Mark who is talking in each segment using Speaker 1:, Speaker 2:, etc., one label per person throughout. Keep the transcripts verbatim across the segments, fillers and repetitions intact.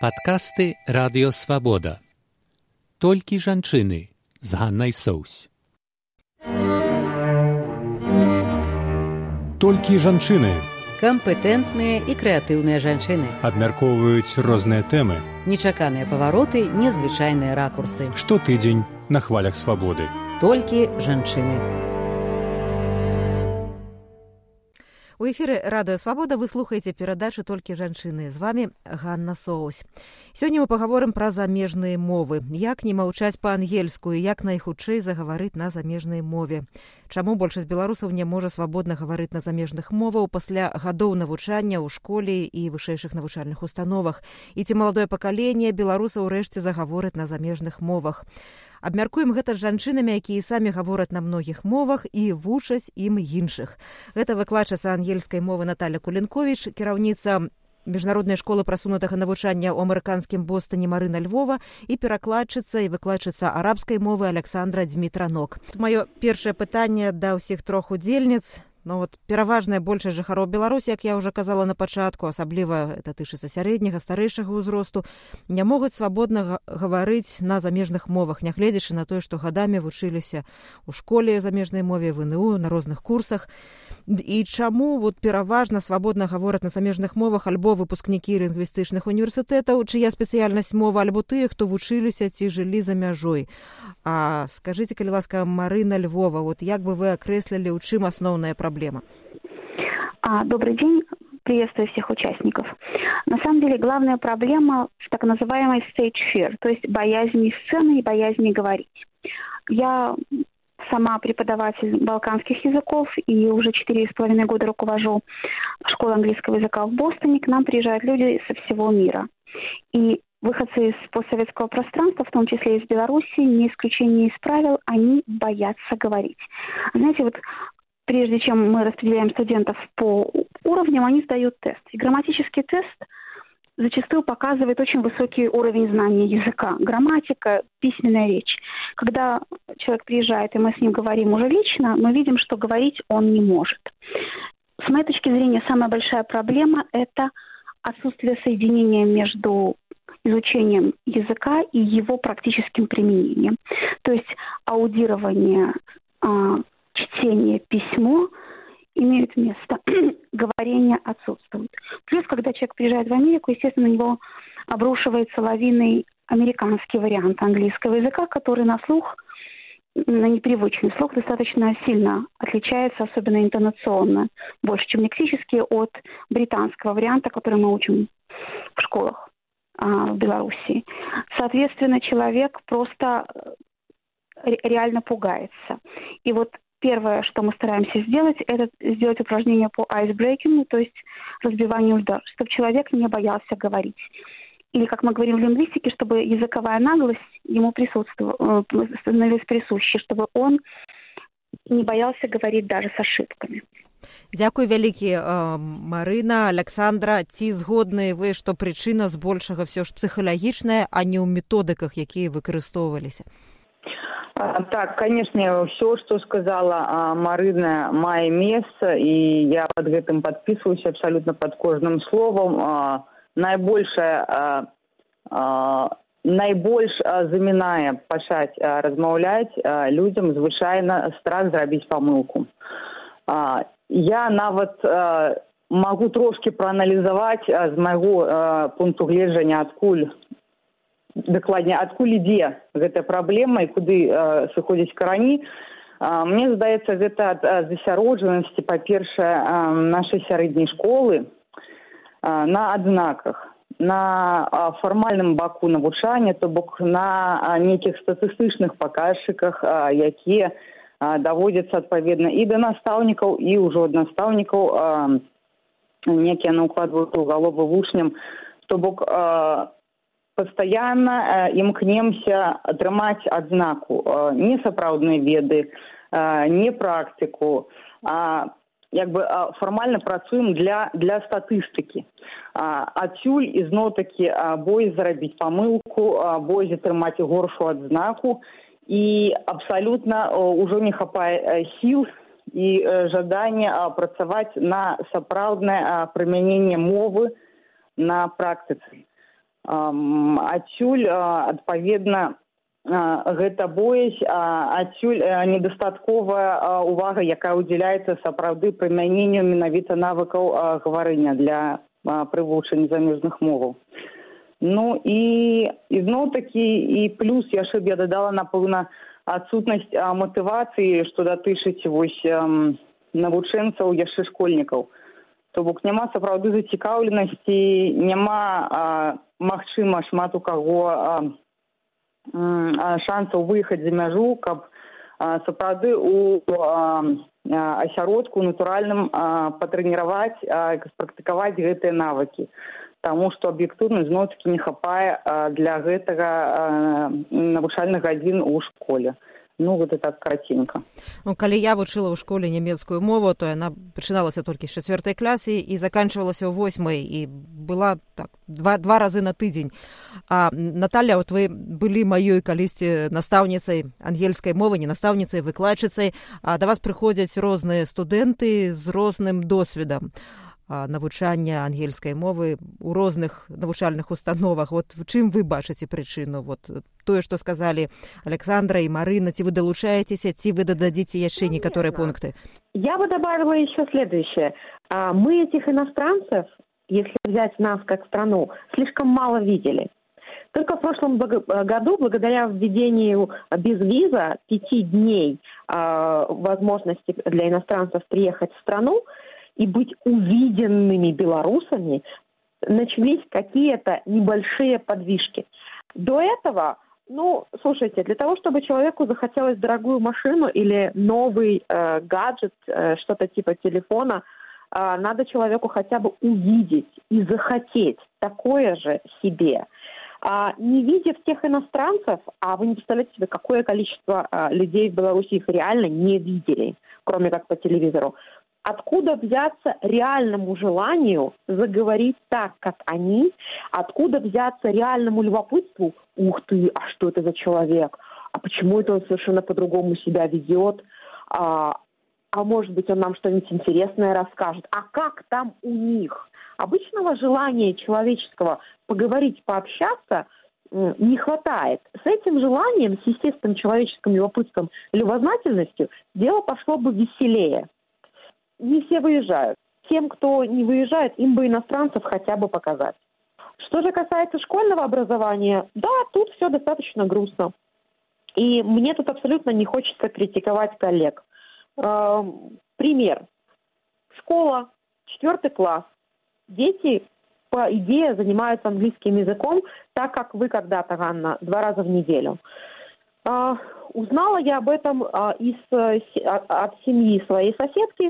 Speaker 1: Падкасты Радыё Свабода. Толькі жанчыны з Ганнай Соўсь.
Speaker 2: Толькі жанчыны.
Speaker 3: Кампетэнтныя і крэатыўныя жанчыны.
Speaker 2: Абмяркоўваюць розныя тэмы.
Speaker 3: Нечаканыя павароты, незвычайныя ракурсы.
Speaker 2: Штотыдзень на хвалях свабоды.
Speaker 3: Толькі жанчыны.
Speaker 4: У эфіры Радыё Свабода вы слухаеце перадачу «Толькі жанчыны». З вами Ганна Соўсь. Сёння мы пагаворым пра замежныя мовы. Як не маўчаць па-ангельску і як найхутчэй загаварыць на замежнай мове. Чаму большасць беларусаў не можа свабодна гаварыць на замежных моваў пасля гадоў навучання ў школе і вышэйшых навучальных установах? І ці маладое пакаленне беларусаў урэшце загаворыць на замежных мовах? Абмяркуем гэта з жанчынамі, якія самі гавораць на многіх мовах і вучаць ім іншых. Гэта выкладчыца ангельскай мовы Наталя Кулінковіч, кіраўніца міжнароднай школы прасунутага навучання ў амерыканскім Бостоне Марына Львова і перакладчыца і выкладчыца арабскай мовы Александра Дмітранок. Маё першае пытанне да ўсіх трох удзельніц. Ну, вот, пераважная большасць жыхароў Беларусі, як я ўжо казала на пачатку, асабліва это тычыцца сярэдняга, старэйшага ўзросту, не могуць свабодна гаварыць на замежных мовах, нягледзячы на тое, што гадамі вучыліся ў школе замежнай мове, в эн у, на розных курсах. І чаму вот, пераважна свабодна гавораць на замежных мовах альбо выпускнікі лінгвістычных універсітэтаў, чыя спецыяльнасць мова, альбо тыя, хто вучыліся ці жылі за мяжой. А скажыце, калі ласка, Марына Львова, вот, як бы вы акрэслілі, у чым асноўная праблема?
Speaker 5: А, добрый день, приветствую всех участников. На самом деле главная проблема в так называемой stage fear, то есть боязни сцены и боязни говорить. Я сама преподаватель балканских языков и уже четыре с половиной года руковожу школой английского языка в Бостоне. К нам приезжают люди со всего мира. И выходцы из постсоветского пространства, в том числе из Беларуси, не исключение из правил, они боятся говорить. Знаете, вот прежде чем мы распределяем студентов по уровням, они сдают тест. И грамматический тест зачастую показывает очень высокий уровень знания языка. Грамматика, письменная речь. Когда человек приезжает, и мы с ним говорим уже лично, мы видим, что говорить он не может. С моей точки зрения, самая большая проблема – это отсутствие соединения между изучением языка и его практическим применением. То есть аудирование, чтение, письмо имеют место, говорение отсутствует. Плюс, когда человек приезжает в Америку, естественно, на него обрушивается лавиной американский вариант английского языка, который на слух, на непривычный слух, достаточно сильно отличается, особенно интонационно, больше, чем лексически, от британского варианта, который мы учим в школах а, в Беларуси. Соответственно, человек просто реально пугается. И вот первое, что мы стараемся сделать, это сделать упражнение по айсбрейкингу, то есть разбиванию льда, чтобы человек не боялся говорить. Или, как мы говорим в лингвистике, чтобы языковая наглость ему присутствовала, становилась присущей, чтобы он не боялся говорить даже с ошибками.
Speaker 4: Дзякуй вялікі, Марына, Александра. Ці згодныя вы, што прычына збольшага ўсё ж псіхалагічная, а не ў методыках, якія выкарыстоўваліся?
Speaker 6: Так, конечно, все, что сказала Марына, мае месца, и я под гэтым подписываюсь абсолютно под кожным словом. Найбольшая, найбольш замінае пачаць размаўляць людям звычайна страх зрабіць памылку. Я нават могу трошки прааналізаваць з майго пункту гледжання, адкуль дакладней, адкуль ідзе гэтая праблема і куды э, сыходзяць карані. Э, мне здаецца, гэта ад э, засяроджанасці, па-першае, э, нашай сярэдняй школы э, на адзнаках, на э, фармальным баку навучання, то бок на э, нейкіх статыстычных паказчыках, э, якія э, даводзяцца адпаведна і да настаўнікаў, і ўжо ад настаўнікаў э, некія наўкладваюць у галовы вучням, то бок э, постоянно э, імкнемся атрымаць адзнаку, э, не сапраўдныя веды, э, не практыку, а як бы э, фармальна працуем для, для статыстыкі. Э, адсюль ізноў-такі э, боязь зрабіць памылку, э, боязь атрымаць горшую адзнаку, і абсалютна э, ўжо не хапае э, сіл і э, жаданне э, працаваць на сапраўднае э, прымяненне мовы на практыцы. Адсюль, адпаведна, гэта боязь, адсюль недастатковая увага, якая ўдзяляецца сапраўды прымяненню менавіта навыкаў гаварэння для прывучэння замежных моваў. Ну і ізноў-такі, і плюс яшчэ б я дадала, напэўна, адсутнасць матывацыі, што датычыць вось навучэнцаў яшчэ школьнікаў. То бок няма сапраўды зацікаўленасці, няма, магчыма, шмат у каго шансаў выехаць за мяжу, каб сапраўды у асяродку натуральным патрэніраваць, спрактыкаваць гэтыя навыкі. Таму што аб'ектыўна зноў-такі не хапае для гэтага навучальных гадзін у школе. Ну, гэта так караценька.
Speaker 4: Ну, калі я вучыла ў школе нямецкую мову, то яна пачыналася толькі з чацвёртай класы і заканчвалася ў восьмай, і была так два, два разы на тыдзень. А Наталя, вот вы былі маёй калісьці настаўніцай ангельскай мовы, не настаўніцай, выкладчыцай, а да вас прыходзяць розныя студэнты з розным досведам навучання ангельскай мовы ў розных навучальных установах. Вот чым вы бачыце прычыну? Вот тое, што сказалі Александра и Марина, ці вы долучаетесь, ці вы дададзіце яшчэ некоторые пункты?
Speaker 7: Я бы добавила еще следующее. Мы этих иностранцев, если взять нас как страну, слишком мало видели. Только в прошлом году, благодаря введению безвиза, пяти дней возможности для иностранцев приехать в страну, и быть увиденными белорусами, начались какие-то небольшие подвижки. До этого, ну, слушайте, для того, чтобы человеку захотелось дорогую машину или новый э, гаджет, э, что-то типа телефона, э, надо человеку хотя бы увидеть и захотеть такое же себе. А не видя тех иностранцев, а вы не представляете себе, какое количество э, людей в Беларуси их реально не видели, кроме как по телевизору, откуда взяться реальному желанию заговорить так, как они? Откуда взяться реальному любопытству? Ух ты, а что это за человек? А почему это он совершенно по-другому себя ведет? А, а может быть, он нам что-нибудь интересное расскажет? А как там у них? Обычного желания человеческого поговорить, пообщаться не хватает. С этим желанием, с естественным человеческим любопытством и любознательностью дело пошло бы веселее. Не все выезжают. Тем, кто не выезжает, им бы иностранцев хотя бы показать. Что же касается школьного образования, да, тут все достаточно грустно. И мне тут абсолютно не хочется критиковать коллег. Э, пример. Школа, четвертый класс. Дети, по идее, занимаются английским языком, так как вы когда-то, Ганна, два раза в неделю. Э, узнала я об этом э, из, э, от семьи своей соседки,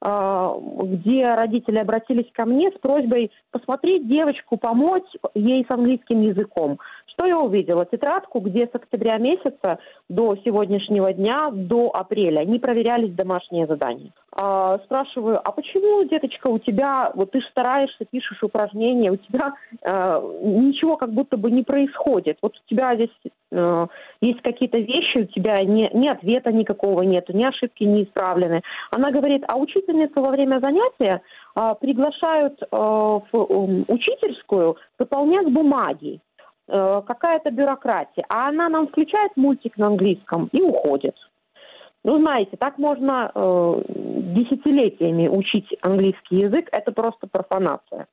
Speaker 7: где родители обратились ко мне с просьбой посмотреть девочку, помочь ей с английским языком. Что я увидела? Тетрадку, где с октября месяца до сегодняшнего дня, до апреля, не проверялись домашние задания. А, спрашиваю, а почему, деточка, у тебя, вот ты же стараешься, пишешь упражнения, у тебя а, ничего как будто бы не происходит. Вот у тебя здесь а, есть какие-то вещи, у тебя ни, ни ответа никакого нету, ни ошибки не исправлены. Она говорит, а учительницу во время занятия а, приглашают а, в учительскую выполнять бумаги. Какая-то бюрократия, а она нам включает мультик на английском и уходит. Ну, знаете, так можно э, десятилетиями учить английский язык, это просто профанация.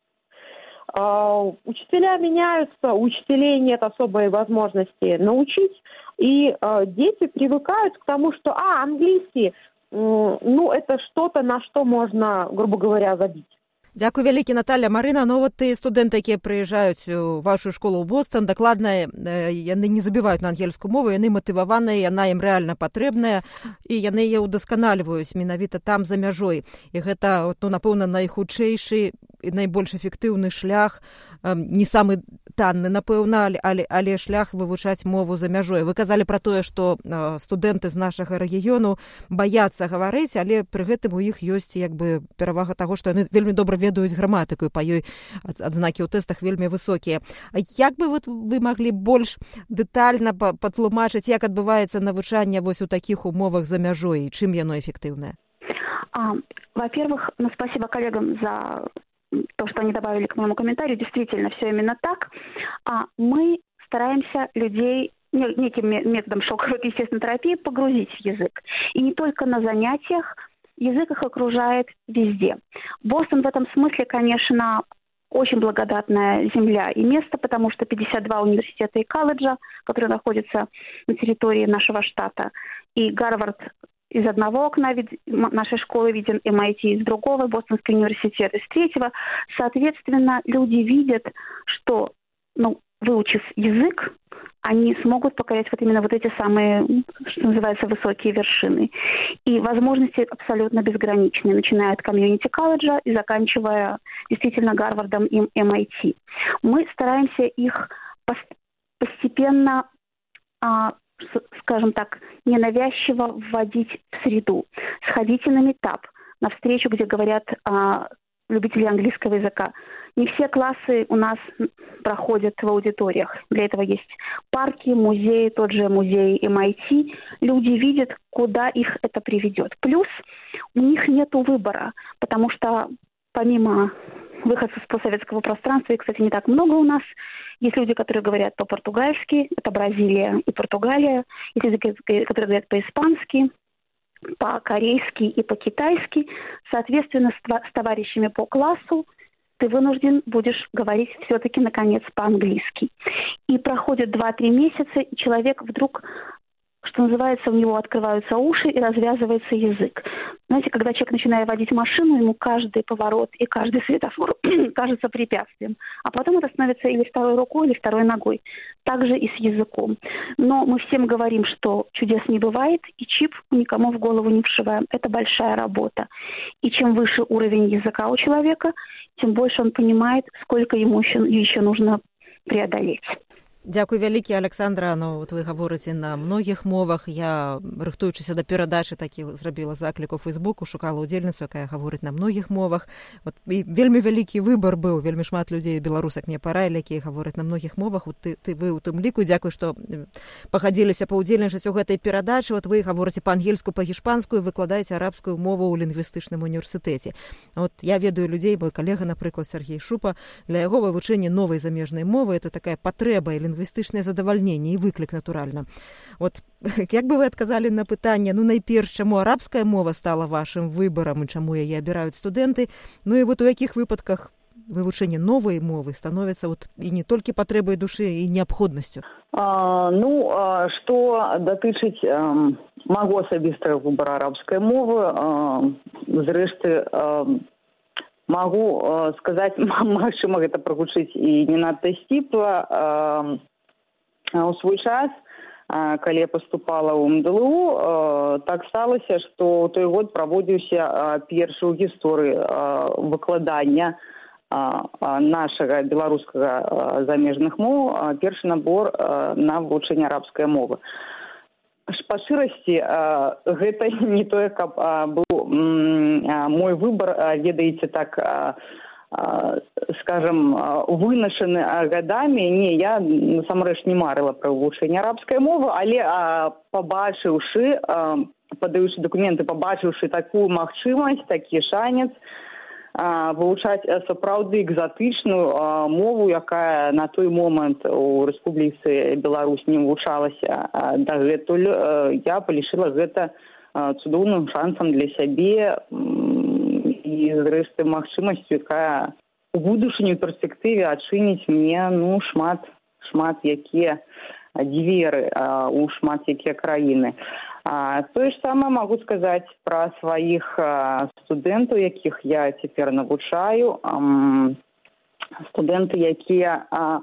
Speaker 7: Э, учителя меняются, у учителей нет особой возможности научить, и э, дети привыкают к тому, что, а, английский, э, ну, это что-то, на что можно, грубо говоря, забить.
Speaker 4: Дзякуй вялікі, Наталя. Марына, ну вот ты студэнты, якія прыязджаюць у вашу школу ў Бостон, дакладна яны не забіваюць на ангельскую мову, яны матываваныя, яна ім рэальна патрэбная, і яны яе ўдасканальваюць менавіта там за мяжой. І гэта, ну, напэўна, найхутчэйшы і найбольш эфектыўны шлях, не самы танны, напэўна, але, але шлях вывучаць мову за мяжой. Вы казалі пра тое, што студэнты з нашага рэгіёну баяцца гаварыць, але пры гэтым у іх ёсць як бы перавага таго, што яны вельмі добра ведаюць граматыку, па ёй адзнакі ў тэстах вельмі высокія. Як бы вот вы маглі больш дэтальна патлумачыць, як адбываецца навучанне вось у такіх умовах за мяжой, і чым яно эффектыўнае?
Speaker 5: А, во-первых, ну, спасибо коллегам за то, что они добавили к моему комментарию. Действительно, все именно так. А мы стараемся людей неким методом шоковой естественной терапии погрузить в язык. И не только на занятиях, язык их окружает везде. Бостон в этом смысле, конечно, очень благодатная земля и место, потому что пятьдесят два университета и колледжа, которые находятся на территории нашего штата, и Гарвард из одного окна нашей школы виден, эм ай ти из другого, Бостонский университет из третьего. Соответственно, люди видят, что, ну, выучив язык, они смогут покорять вот именно вот эти самые, что называется, высокие вершины. И возможности абсолютно безграничны, начиная от комьюнити-колледжа и заканчивая действительно Гарвардом и эм ай ти. Мы стараемся их постепенно, скажем так, ненавязчиво вводить в среду. Сходите на митап, на встречу, где говорят любители английского языка. Не все классы у нас проходят в аудиториях. Для этого есть парки, музеи, тот же музей эм ай ти. Люди видят, куда их это приведет. Плюс у них нет выбора, потому что помимо выходцев с постсоветского пространства, и, кстати, не так много у нас, есть люди, которые говорят по-португальски, это Бразилия и Португалия, есть люди, которые говорят по-испански, по-корейски и по-китайски. Соответственно, с товарищами по классу ты вынужден будешь говорить все-таки, наконец, по-английски. И проходит два-три месяца, и человек вдруг, что называется, у него открываются уши и развязывается язык. Знаете, когда человек начинает водить машину, ему каждый поворот и каждый светофор кажется препятствием. А потом это становится или второй рукой, или второй ногой. Так же и с языком. Но мы всем говорим, что чудес не бывает, и чип никому в голову не вшиваем. Это большая работа. И чем выше уровень языка у человека, тем больше он понимает, сколько ему еще, еще нужно преодолеть.
Speaker 4: Дзякуй вялікі, Александра. Ну, вот вы гаворыце на многіх мовах. Я, рыхтуючыся да перадачы, такі зрабіла заклік у Фейсбуку, шукала удзельніцу, якая гаворыць на многіх мовах. Вот, і вельмі вялікі выбар быў, вельмі шмат людзей, беларусак мне параілі, якія гавораць на многіх мовах. Вот ты, ты вы у тым ліку, дзякуй, што пагадзіліся паўдзельнічаць у гэтай перадачы. Вот вы гаворыце па-ангельску, па-гішпанскую, выкладаеце арабскую мову ў лінгвістычным універсітэце. Вот я ведаю людзей, мой калега, напрыклад, Сергей Шупа, для яго вывучэння новай замежнай мовы это такая патрэба і лінгвістычнае задавальненне і выклік, натуральна. Вот як бы вы адказалі на пытанне, ну, найперш, чаму арабская мова стала вашым выбарам і чаму яе абіраюць студэнты, ну і вот у якіх выпадках вывучэнне новай мовы становіцца вот і не толькі патрэбай душы і неабходнасцю?
Speaker 6: А, ну, а, што датычыць а, маго асабістага выбара арабскай мовы, а, зрэшты, а, магу а, сказаць, магчыма, гэта прагучыць і не надта сціпла. А, у свой час, а, калі я паступала ў эм дэ эл у, а, так сталася, што ў той год праводзіўся а, першы ў гісторыі а, выкладання а, а, нашага беларускага а, замежных моў, а, першы набор а, на вывучэнне арабскай мовы. Па шчырасці, а, гэта не тое, каб а, быў м, а, мой выбар, а, ведаеце, так, а, а, скажем, вынашаны гадамі. Не, я насамрэч не марыла пра вывучэнне арабскай мовы, але а, пабачыўшы, а, падаючы дакументы, пабачыўшы такую магчымасць, такі шанец, а, вывучаць сапраўды экзатычную а, мову, якая на той момант у Рэспубліцы Беларусь не вывучалася а, дагэтуль, а, я палічыла гэта а, цудоўным шансам для сябе і, зрэшты, магчымасцю, якая у будучыні, у перспектыве адчыніць мне, ну, шмат, шмат якія дзверы а, у шмат якія краіны. А, тое ж самае магу сказаць пра сваіх а, студэнтаў, якіх я цяпер навучаю. А, студэнты, якія а,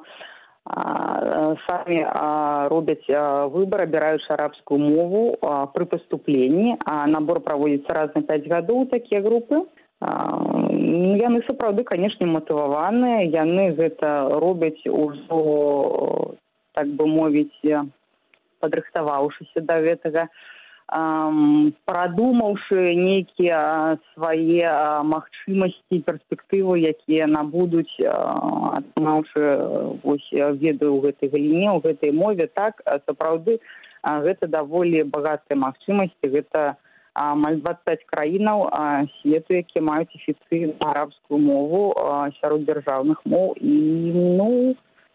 Speaker 6: а, самі а, робяць а, выбар, абіраючы арабскую мову а, пры паступленні. А набор праводзіцца раз на пяць гадоў, такія групы. А, яны сапраўды, канешне, матываваныя. Яны гэта робяць ужо, так бы мовіць, падрыхтаваўшыся да гэтага, прадумаўшы нейкія свае магчымасці, перспектывы, якія набудуць, атрымаўшы веды ў гэтай галіне, ў гэтай мове. Так, сапраўды, гэта даволі багатыя магчымасці. Гэта амаль дваццаць пяць краінаў свету, якія маюць афіцыйную арабскую мову сярод дзяржаўных моў. І, ну,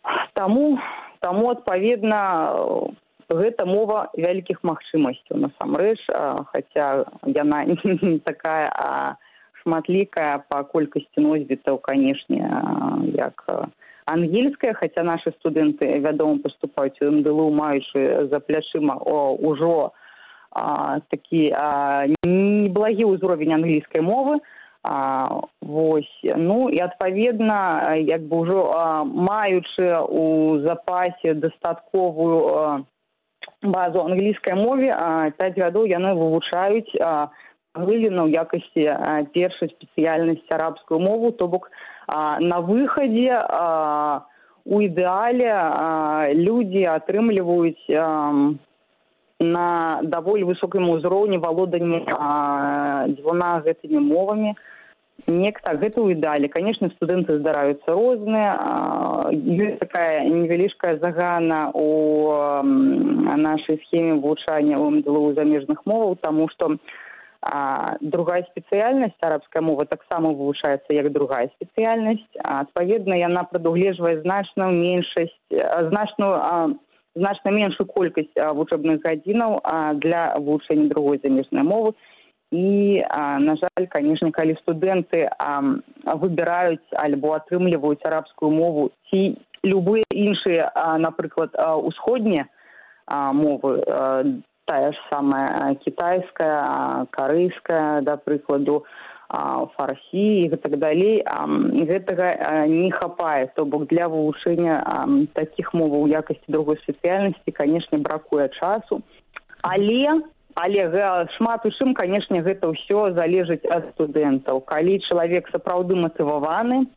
Speaker 6: Таму, таму адпаведна, гэта мова вялікіх магчымасцяў насамрэч, хаця яна не такая шматлікая па колькасці носьбітаў, канешне, як ангельская, хаця нашы студэнты, вядома, паступаюць у эм дэ эл у, маючы за плячыма ўжо такі неблагі ўзровень англійскай мовы. Вось. Ну і адпаведна, як бы ўжо маючы у запасе дастатковую базу англійскай мове, пяць гадоў яны вывучаюць галіну ў якасці першай спецыяльнасці арабскую мову, то бок на выхадзе у ідэале людзі атрымліваюць на даволі высокім узроўні валодання дзвюма гэтымі мовамі. Неяк так, гэта ў ідэале. Канешне, студэнты здараюцца розныя. Ёсць такая невялічкая загана у нашай схеме вывучання ў эм дэ эл у замежных моваў, таму што А другая спецыяльнасць, арабская мова, таксама вывучаецца як другая спецыяльнасць. Адпаведна, яна прадугледжвае значную меншасць, значную, значна меншую колькасць вучэбных гадзінаў для вывучэння другой замежнай мовы. І, на жаль, канешне, калі студэнты выбіраюць альбо атрымліваюць арабскую мову ці любыя іншыя, напрыклад, усходнія мовы, тая ж самая кітайская, карэйская, да прыкладу, фарсі і так далей, гэтага не хапае. То бок для вывучэння такіх моваў у якасці другой спецыяльнасці, канешне, бракуе часу. Але, але шмат у чым, канешне, гэта ўсё залежыць ад студэнтаў. Калі чалавек сапраўды матываваны,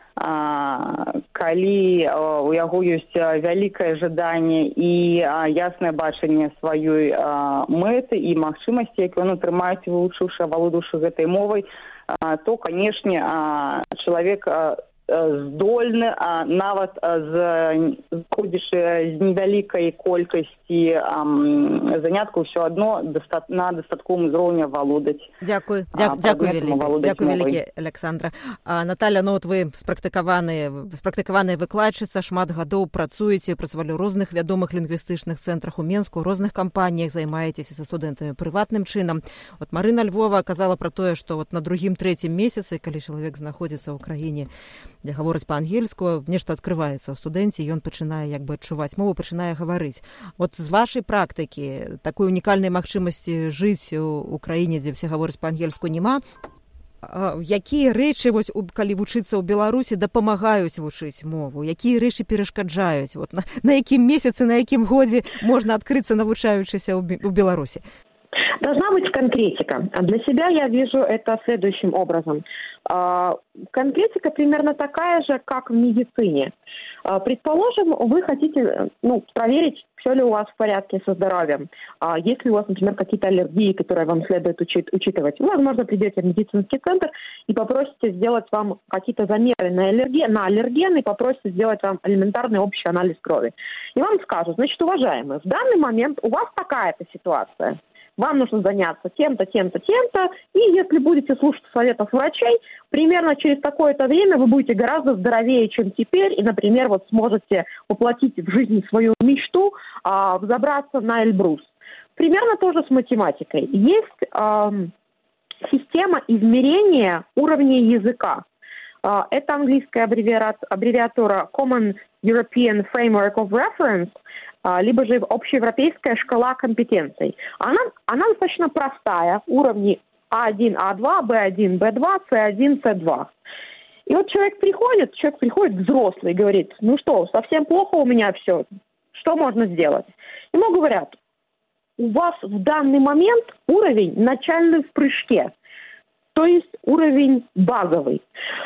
Speaker 6: калі у яго ёсць вялікае жаданне і яснае бачанне сваёй мэты і магчымасці, які ён атрымаюць, вывучыўшы, авалодаўшы гэтай мовай, то, канешне, чалавек здольны нават зыходзячы з невялікай колькасці заняткаў ўсё адно на дастатковым узроўні валодаць.
Speaker 4: Дзякуй, дзякуй вялікі, дзякуй вялікі, Александра. Наталя, ну от вы спрактыкаваная выкладчыца, шмат гадоў працуеце, працавалі ў розных вядомых лінгвістычных цэнтрах у Менску, у розных кампаніях, займаецеся са студэнтамі прыватным чынам. От Марына Львова казала пра тое, што вот на другім-трэцім месяцы, калі чалавек знаходзіцца ў краіне, дзе гаворыць па-ангельску, нешта адкрываецца ў студэнце, ён пачынае як бы адчуваць мову, пачынае гаварыць. Вот з вашай практыкі такой унікальнай магчымасці жыць у краіне, дзе все гавораць па-ангельску, няма. Якія рэчы, вось, калі вучыцца ў Беларусі, дапамагаюць вучыць мову? Якія рэчы перашкаджаюць? Вот, на, на якім месяцы, на якім годзе можна адкрыцца, навучаючыся ў Беларусі?
Speaker 7: Должна быть конкретика. Для себя я вижу это следующим образом. Конкретика примерно такая же, как в медицине. Предположим, вы хотите ну, проверить, все ли у вас в порядке со здоровьем. Есть ли у вас, например, какие-то аллергии, которые вам следует учит, учитывать. Вы, возможно, придете в медицинский центр и попросите сделать вам какие-то замеры на аллерген, на аллерген и попросите сделать вам элементарный общий анализ крови. И вам скажут, значит, уважаемые, в данный момент у вас такая-то ситуация. Вам нужно заняться тем-то, тем-то, тем-то, и если будете слушать советов врачей, примерно через такое-то время вы будете гораздо здоровее, чем теперь, и, например, вот сможете воплотить в жизнь свою мечту, а, взобраться на Эльбрус. Примерно то же с математикой. Есть а, система измерения уровня языка. А, это английская аббревиатура Common European Framework of Reference, либо же общеевропейская шкала компетенций. Она, она достаточно простая, уровни А один, А два, Бэ один, Бэ два, С один, С два. И вот человек приходит, человек приходит взрослый и говорит, ну что, совсем плохо у меня все, что можно сделать? Ему говорят, у вас в данный момент уровень начальный в прыжке, то есть уровень базовый.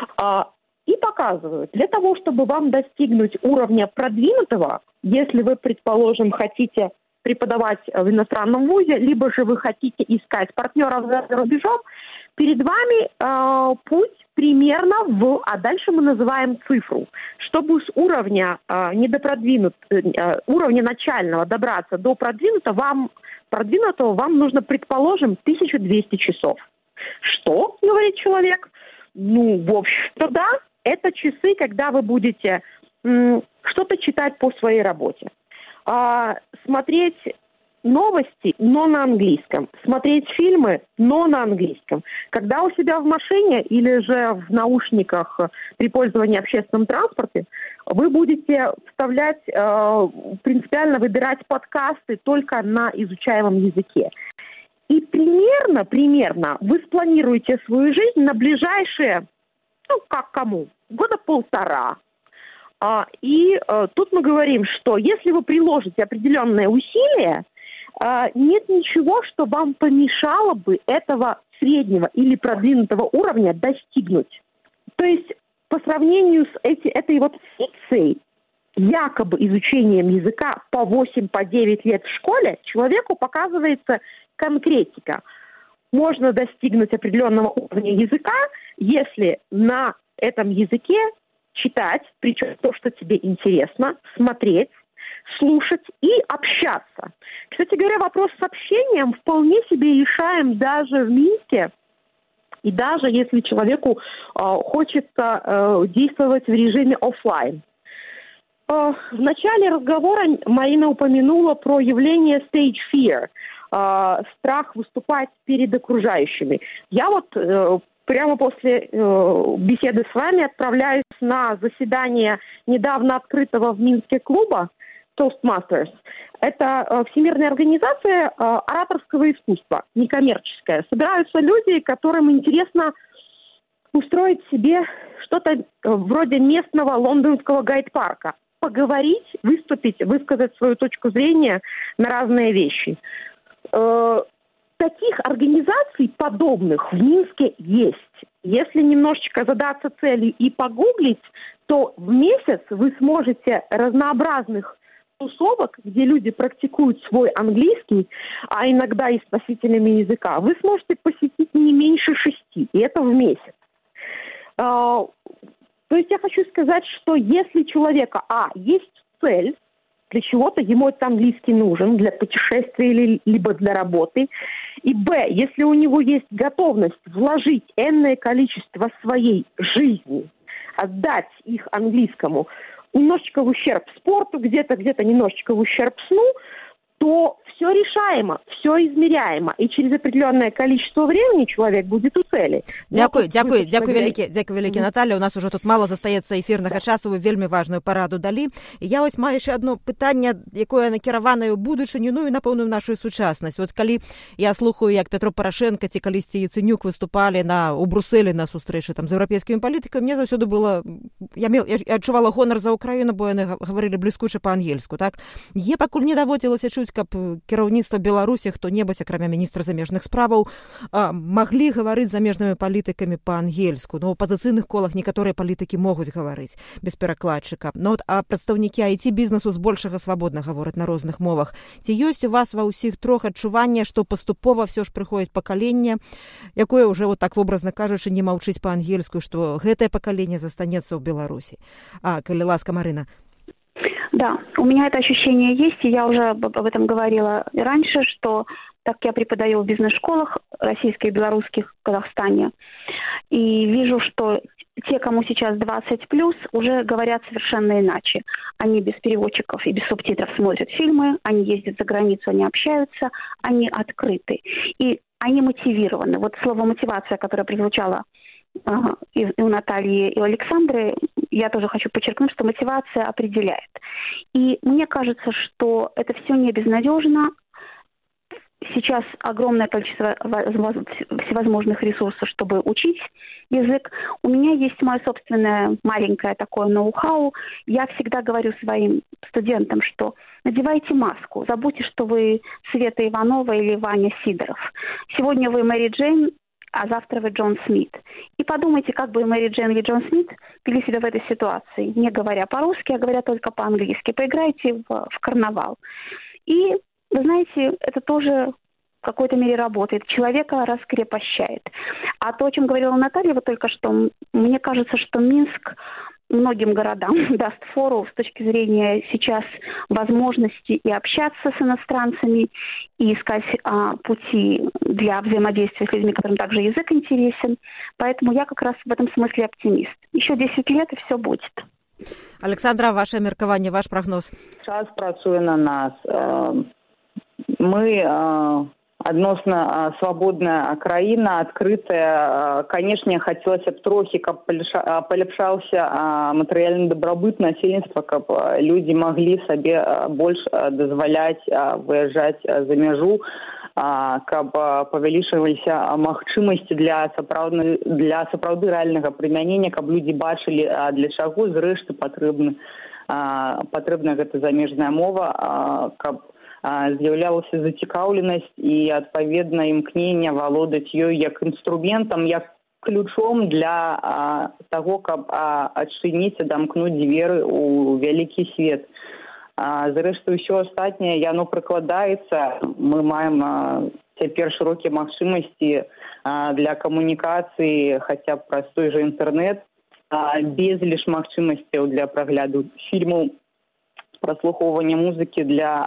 Speaker 7: И показывают, для того, чтобы вам достигнуть уровня продвинутого, если вы, предположим, хотите преподавать в иностранном вузе, либо же вы хотите искать партнеров за рубежом, перед вами э, путь примерно в, а дальше мы называем цифру. Чтобы с уровня э, недопродвинут, э, уровня начального добраться до продвинутого, вам, продвинутого, вам нужно, предположим, тысяча двести часов. Что, говорит человек? Ну, в общем-то, да. Это часы, когда вы будете м, что-то читать по своей работе, а, смотреть новости, но на английском, смотреть фильмы, но на английском. Когда у себя в машине или же в наушниках при пользовании общественным транспорте, вы будете вставлять, э, принципиально выбирать подкасты только на изучаемом языке. И примерно, примерно вы спланируете свою жизнь на ближайшие, ну, как кому, года полтора. А, и а, тут мы говорим, что если вы приложите определенные усилия, а, нет ничего, что вам помешало бы этого среднего или продвинутого уровня достигнуть. То есть по сравнению с эти, этой вот фикцией, якобы изучением языка по восемь, по девять лет в школе, человеку показывается конкретика. Можно достигнуть определенного уровня языка, если на этом языке читать, причем то, что тебе интересно, смотреть, слушать и общаться. Кстати говоря, вопрос с общением вполне себе решаем даже в Минске. И даже если человеку э, хочется э, действовать в режиме офлайн. Э, в начале разговора Марина упомянула про явление stage fear, э, страх выступать перед окружающими. Я вот э, прямо после э, беседы с вами отправляюсь на заседание недавно открытого в Минске клуба Toastmasters. Это э, всемирная организация э, ораторского искусства, некоммерческая. Собираются люди, которым интересно устроить себе что-то э, вроде местного лондонского гайд-парка. Поговорить, выступить, высказать свою точку зрения на разные вещи. Э, таких организаций подобных в Минске есть. Если немножечко задаться целью и погуглить, то в месяц вы сможете разнообразных тусовок, где люди практикуют свой английский, а иногда и с носителями языка, вы сможете посетить не меньше шести, и это в месяц. А, то есть я хочу сказать, что если человека, а, есть цель, для чего-то ему этот английский нужен, для путешествия или, либо для работы, и, б, если у него есть готовность вложить энное количество своей жизни, отдать их английскому, немножечко в ущерб спорту, где-то, где-то немножечко в ущерб сну, то все решаемо, все измеряемо, і через определенное количество времени человек будет у цели.
Speaker 4: Дякую, дякую, дякую вялікі, дякую вялікі, mm-hmm. Наталя. У нас уже тут мало застаецца эфірнага часу, вы вельмі важную параду далі. Я ось маю яшчэ одно пытанне, якое накіраванае ў будучыню, ну і напэўна ў нашу сучаснасць. Вот калі я слухаю, як Петро Порошенко ці калісьці Яценюк выступалі на у Брусэлі на сустрэчы там з еўрапейскімі палітыкамі, мне заўсёды было я мел я адчувала гонар за Украіну, бо яны гаварылі бліскуча па-ангельску, так? Е пакуль не даводзілася чуць, каб кіраўніцтва Беларусі, хто-небудзь, акрамя міністра замежных справаў, маглі гаварыць з замежнымі палітыкамі па-ангельску. Ну, у апазіцыйных колах некаторыя палітыкі могуць гаварыць без перакладчыка. Ну, а прадстаўнікі ай ти-бізнесу збольшага свабодна гавораць на розных мовах. Ці ёсць у вас ва ўсіх трох адчуванне, што паступова ўсё ж прыходзіць пакаленне, якое ўжо, вот так вобразна кажучы, не маўчыць па-ангельску, што гэтае пакаленне застанецца ў Беларусі? А, калі ласка, Марына.
Speaker 5: Да, у меня это ощущение есть, и я уже об этом говорила раньше, что так я преподаю в бизнес-школах российских и белорусских в Казахстане, и вижу, что те, кому сейчас двадцать плюс, уже говорят совершенно иначе. Они без переводчиков и без субтитров смотрят фильмы, они ездят за границу, они общаются, они открыты, и они мотивированы. Вот слово «мотивация», которое прозвучало и у Натальи, и у Александры, я тоже хочу подчеркнуть, что мотивация определяет. И мне кажется, что это все не безнадежно. Сейчас огромное количество всевозможных ресурсов, чтобы учить язык. У меня есть мое собственное маленькое такое ноу-хау. Я всегда говорю своим студентам, что надевайте маску. Забудьте, что вы Света Иванова или Ваня Сидоров. Сегодня вы Мэри Джейн, а завтра вы Джон Смит. И подумайте, как бы Мэри Джейн или Джон Смит вели себя в этой ситуации, не говоря по-русски, а говоря только по-английски. Поиграйте в, в карнавал. И, вы знаете, это тоже в какой-то мере работает. Человека раскрепощает. А то, о чем говорила Наталья вот только что, мне кажется, что Минск многим городам даст фору с точки зрения сейчас возможности и общаться с иностранцами, и искать а, пути для взаимодействия с людьми, которым также язык интересен. Поэтому я как раз в этом смысле оптимист. Еще десять лет, и все будет.
Speaker 4: Александра, ваше меркаванне, ваш прагноз?
Speaker 6: Час працуе на нас. Мы адносна свабодная краіна, адкрытая. Канешне, хацелася б трохі, каб паляпшаўся матэрыяльны дабрабыт насельніцтва, каб людзі маглі сабе больш дазваляць выязджаць за мяжу, каб павялічваліся магчымасці для сапраўдны, для сапраўды рэальнага прымянення, каб людзі бачылі, для чаго зрэшты патрэбны, патрэбна гэта замежная мова, каб з'яўлялася зацікаўленасць і адпаведна імкнення валодаць ёй як інструментам, як ключом для таго, каб адчыніць, адамкнуць дзверы ў вялікі свет. Зрэшты, ўсё астатняе, яно прыкладаецца. Мы маем цяпер шырокія магчымасці для камунікацыі, хаця б праз той жа інтэрнэт, безліч магчымасцяў для прагляду фільмаў, праслухоўвання музыкі,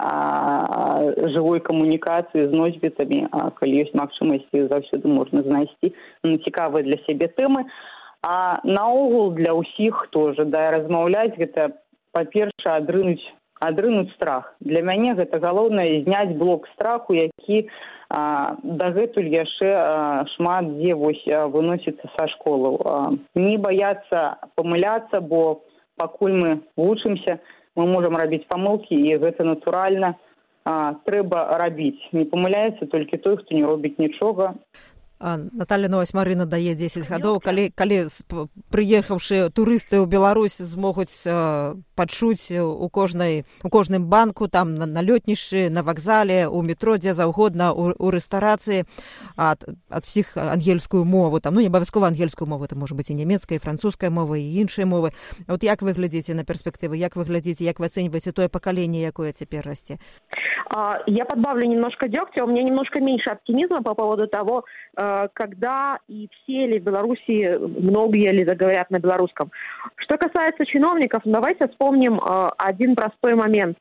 Speaker 6: для жывой камунікацыі з носьбітамі, калі ёсць магчымасці, заўсёды можна знайсці цікавыя для сябе тэмы. А наогул для ўсіх, хто жадае размаўляць, гэта, па-першае, адрынуць адрынуць страх. Для мяне гэта галоўнае зняць блок страху, які а, дагэтуль яшчэ а, шмат дзе вось выносіцца са школаў. А, не баяцца памыляцца, бо пакуль мы вучымся, мы можам рабіць памылкі, і гэта натуральна а, трэба рабіць. Не памыляецца толькі той, хто не робіць нічога.
Speaker 4: А, Наталья, ну вось Марына дае дзесяць гадоў, калі, калі прыехаўшы турысты ў Беларусь змогуць э, пачуць у кожнай, у кожным банку, там на, на лётнішчы, на вакзале, у метро, дзе заўгодна, у, у рэстарацыі ад, ад всіх ангельскую мову, там, ну не абавязкова ангельскую мову, это можа быць і нямецкая, і французская мова, і іншыя мовы. Вот як вы глядзіце на перспектывы, як вы глядзіце, як вы ацэньваеце тое пакаленне, якое цяпер расце?
Speaker 7: Я подбавлю немножко дегтя, у меня немножко меньше оптимизма по поводу того, когда и все ли в Беларуси, многие ли заговорят на белорусском. Что касается чиновников, давайте вспомним один простой момент.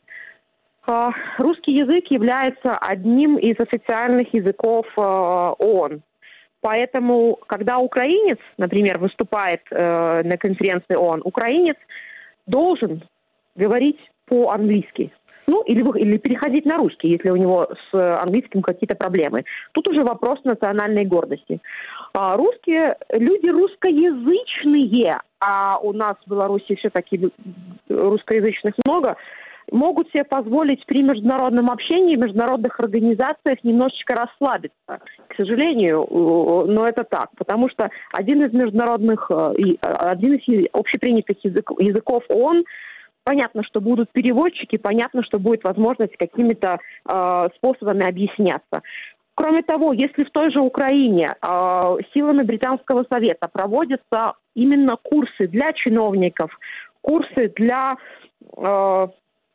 Speaker 7: Русский язык является одним из официальных языков ООН. Поэтому, когда украинец, например, выступает на конференции ООН, украинец должен говорить по-английски. Ну, или, или переходить на русский, если у него с английским какие-то проблемы. Тут уже вопрос национальной гордости. А русские, люди русскоязычные, а у нас в Беларуси все-таки русскоязычных много, могут себе позволить при международном общении, в международных организациях немножечко расслабиться. К сожалению, но это так, потому что один из международных, один из общепринятых языков ООН, понятно, что будут переводчики, понятно, что будет возможность какими-то э, способами объясняться. Кроме того, если в той же Украине э, силами Британского совета проводятся именно курсы для чиновников, курсы для э,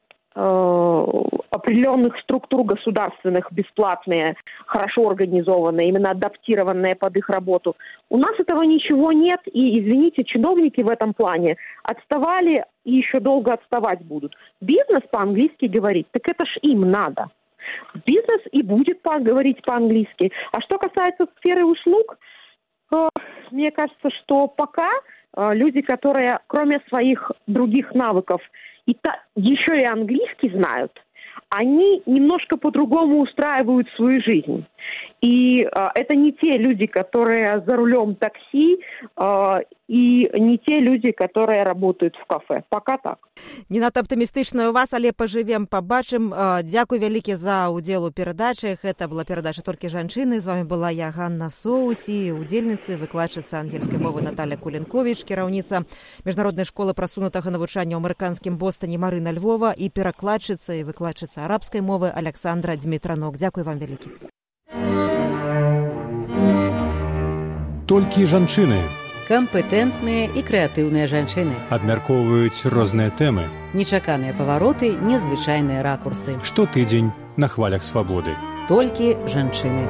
Speaker 7: э, определенных структур государственных, бесплатные, хорошо организованные, именно адаптированные под их работу, у нас этого ничего нет, и, извините, чиновники в этом плане отставали и еще долго отставать будут. Бизнес по-английски говорит, так это ж им надо. Бизнес и будет говорить по-английски. А что касается сферы услуг, э, мне кажется, что пока э, люди, которые кроме своих других навыков и та, еще и английский знают, они немножко по-другому устраивают свою жизнь. И э, это не те люди, которые за рулем такси, э, и не те люди, которые работают в кафе. Пока так.
Speaker 4: Не надта аптымістычна у вас, але пажывем, пабачым. Дзякуй вялікі за ўдзел у перадачах. Гэта была перадача «Толькі жанчыны». З вами была я, Ганна Соус, і удзельніцы, выкладчыца ангельскай мовы Наталья Кулінковіч, кіраўніца Міжнароднай школы прасунутага навучання ў амерыканскім Бостоне Марына Львова і перакладчыца і выкладчыца арабскай мовы Александра Дмітранок. Дзякуй вам вялікі.
Speaker 2: Толькі жанчыны.
Speaker 3: Кампетэнтныя і крэатыўныя жанчыны.
Speaker 2: Абмяркоўваюць розныя тэмы.
Speaker 3: Нечаканыя павароты, незвычайныя ракурсы.
Speaker 2: Штотыдзень на хвалях свабоды.
Speaker 3: Толькі жанчыны.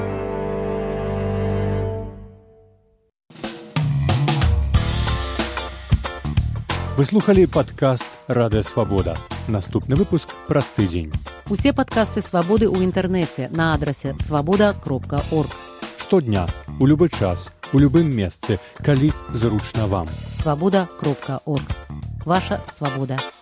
Speaker 2: Вы слухалі падкаст «Радыё Свабода». Наступны выпуск праз тыдзень.
Speaker 3: Усе падкасты «Свабоды» ў інтэрнэце на адрасе свабода кропка орг.
Speaker 2: Штодня, у любы час, у любым месцы, калі зручна вам.
Speaker 3: свабода кропка орг. ваша свабода.